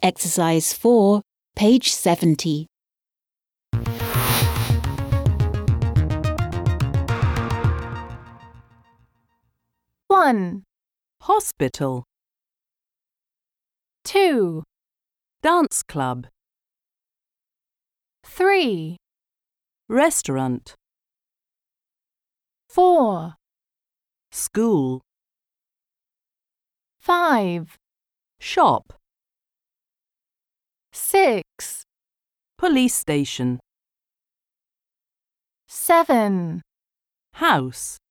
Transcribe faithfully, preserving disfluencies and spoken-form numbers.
Exercise four, page seventy. one, Hospital. two, Dance club. three, Restaurant. four, School. five, Shop. six, Police station. seven. House.